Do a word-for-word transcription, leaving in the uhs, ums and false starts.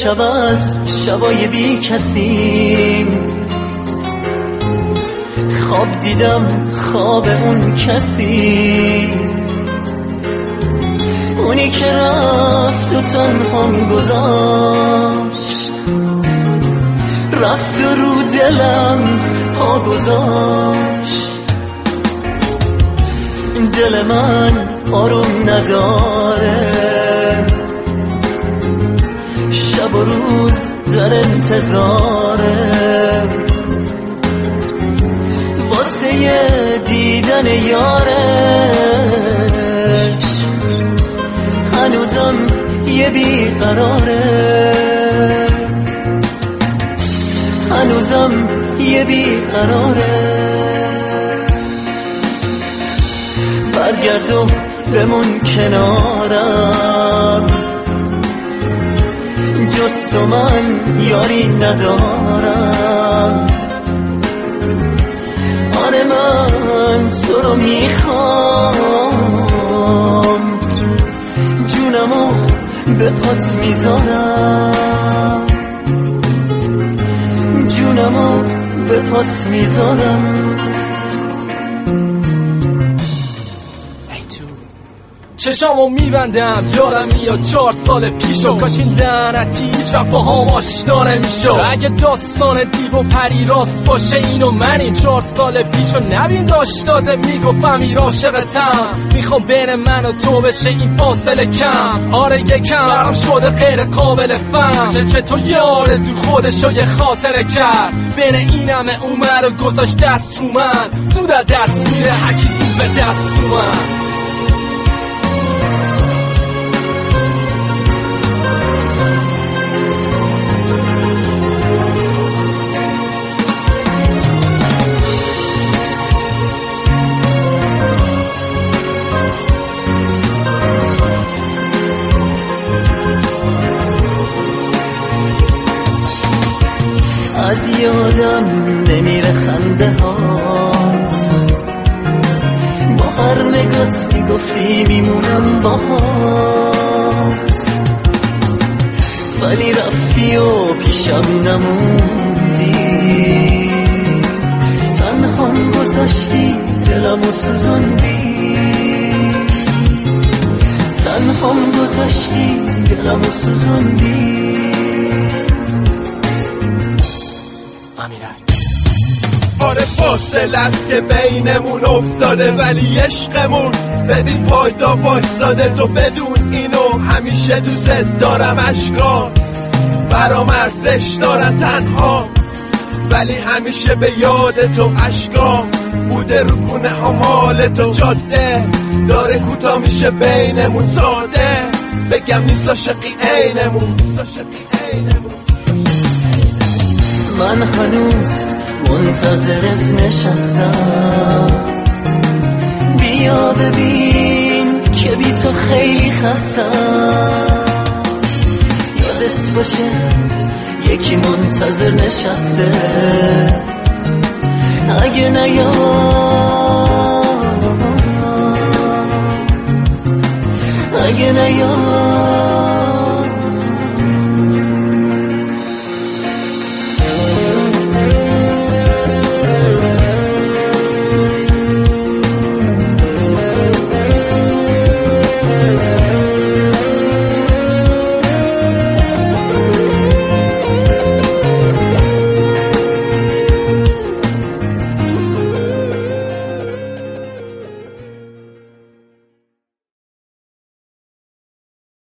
شب از شبای بی کسیم، خواب دیدم خواب اون کسی، اونی که رفت و تنهام گذاشت، رفت و رو دلم پا گذاشت. دل من آروم نداره، شب و روز در انتظاره، واسه دیدن یارش هنوزم یه بیقراره، هنوزم یه بیقراره. برگرد و بمون کنارم، جز تو من یاری ندارم. آره من تو رو میخوام، جونمو به پات میذارم، جونمو به پات میذارم. چشامو میبندم یارم میاد چهار سال پیشو، کاش این لعنتی هیچ وقت با هم آشنا نمیشد. اگه داستان دیو و پری راست باشه این و من این چهار سال پیشو نبین داشت تازه میگفت امیر عاشقتم، میخوام بین من و تو بشه این فاصله کم. آره یکم برام شده غیر قابل فهم، چه چطور یه آرزو خودشو یه خاطره کرد، بین این همه اومد و گذاشت دست رو من. زود دست میره هرکی زود به دست رو من. از یادم نمیره خنده هات، با هر نگات میگفتی میمونم باهات، ولی رفتی و پیشم نموندی، تنهام گذاشتی دلمو سوزوندی، تنهام گذاشتی دلمو سوزوندی. آره فاصله است که بینمون افتاده ولی عشقمون ببین پایدا وایساده. تو بدون اینو همیشه دوست دارم، عشقات برام ارزش دارن تنها، ولی همیشه به یاد تو عشقام بوده رو کونه همال تو. جاده داره کوتاه میشه بینمون، ساده بگم نیست عاشقی عینمون. من هنوز منتظرت نشستم، بیا ببین که بی تو خیلی خستم. یادت باشه یکی منتظر نشسته، اگه نیا اگه نیا